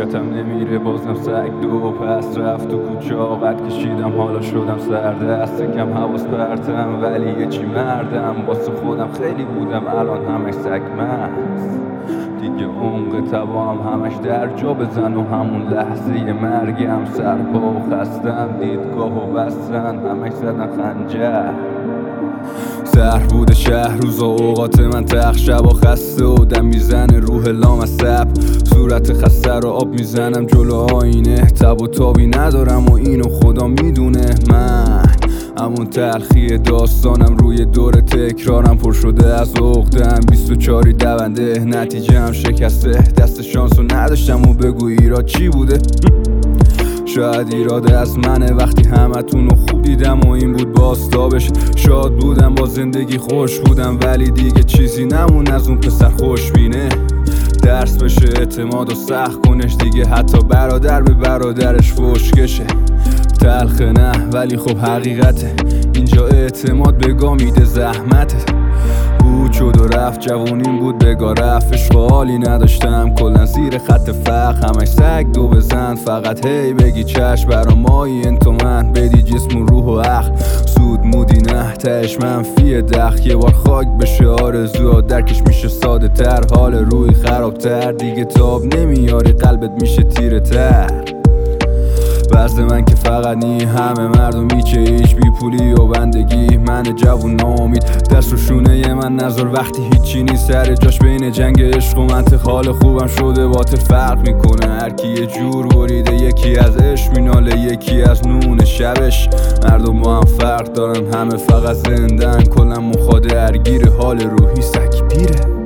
حسرتم نمیره بازم سگ دو پس رفت تو کوچه قد کشیدم حالا شدم سردست کم حواس پرتم ولی یه چی مردم واسه خودم خیلی بودم الان همش سگ مست دیگه عمق توام همش در جا بزن و همون لحظه مرگم سرپا و خستم دیدگاه و بستن همش زدن خنجر سهر بوده شهر روزا اوقات من تخت شبا خسته و دم میزنه روح لامصب صورت خسته رو آب میزنم جلو آینه تب و تابی ندارم و اینو خدا میدونه من همون تلخی داستانم روی دور تکرارم پر شده از عقدم 24 دونده نتیجه هم شکسته دست شانسو نداشتم و بگو ایراد چی بوده شاید ایراده از منه وقتی همتون رو خوب دیدم و این بود باستابش شاد بودم با زندگی خوش بودم ولی دیگه چیزی نمون از اون پسر خوشبینه درس بشه اعتماد و سخت کنش دیگه حتی برادر به برادرش فوشکشه تلخه نه ولی خب حقیقته اینجا اعتماد بگاه میده زحمته بود شد و رفت جوونیم بود بگاه رفت عشق و حالی نداشتم کلن زیر خط فقر همش سگ دو بزن فقط هی بگی چشم برا مایی انتو من بدی جسم و روح و عقل سود مودی نه تهش منفی دخ یه بار خاک بشه آرزوها درکش میشه ساده تر حال روی خرابتر دیگه تاب نمیاری قلبت میشه تیره تر وزد من که فقط نی همه مردم میچه ایش بی پولی و بندگی من جوون ناامید دست رو شونه من نظر وقتی هیچی نیست سر جاش بین جنگ عشق و منطق حال خوبم شده باطل فرق میکنه هرکی یه جور بریده یکی از عشق میناله یکی از نون شبش مردم با هم فرق دارن همه فقط زندن کلن مخاده درگیر حال روحی سگ پیره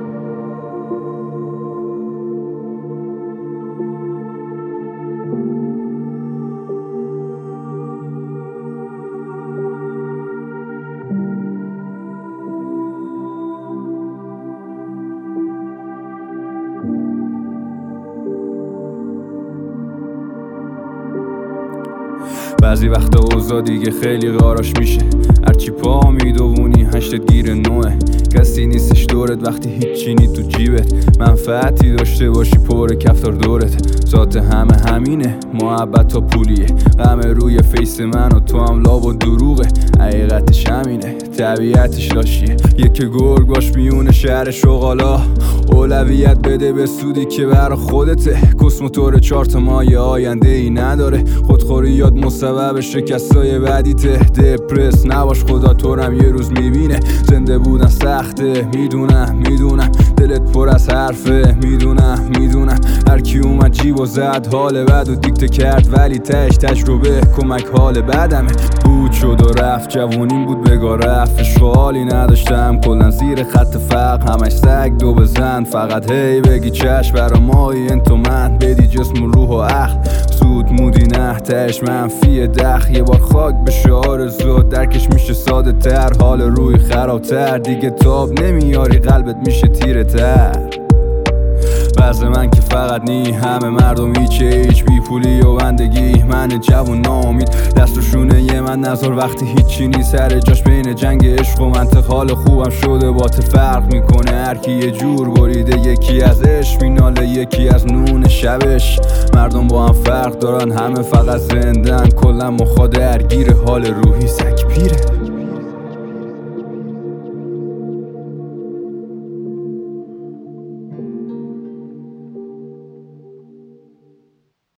بعضی وقتا اوضاع دیگه خیلی غاراش میشه هرچی پا میدوونی هشتت گیر نوه کسی نیستش دورت وقتی هیچی نی تو جیبت منفعتی داشته باشی پر کفتار دورت ذات همه همینه محبت تا پولیه غم روی فیس من و تو هم لاب و دروغه حقیقتش همینه طبیعتش لاشیه یکی گرگ باش میونه شهر شغالا اولویت بده به سودی که برا خودته کسموتور 4 ماه آینده ای نداره خودخوری یاد مسبب شکستای بعدیته دپرس نباش خدا تو رم یه روز میبینه زنده بودن سخته میدونم دلت پر از حرفه میدونم هرکی اومد جیب و زد حال بد و دیکته کرد ولی تش تجربه کمک حال بدمه بود شد و رفت جوونیم بود بگاه رفت عشق و حالی نداشتم کلن زیر خط فقر همش سگ دو بزن فقط هی بگی چشم برا مایی انتو من بدی جسم و روح و عقل سود مودی نه تهش منفی دخ یه بار خاک بشه آرزو درکش میشه ساده تر حال روی خرابتر دیگه تاب نمیاری قلبت میشه تیره تر وزد من که فقط نی همه مردم هیچ بی پولی و بندگی من جوون ناامید دست و شونه من نظر وقتی هیچی نی سر جاش بین جنگ عشق و منطق حال خوبم شده باطل فرق میکنه هرکی یه جور بریده یکی از عشق میناله یکی از نون شبش مردم با هم فرق دارن همه فقط زندن کلن مخاده درگیر حال روحی سگ پیره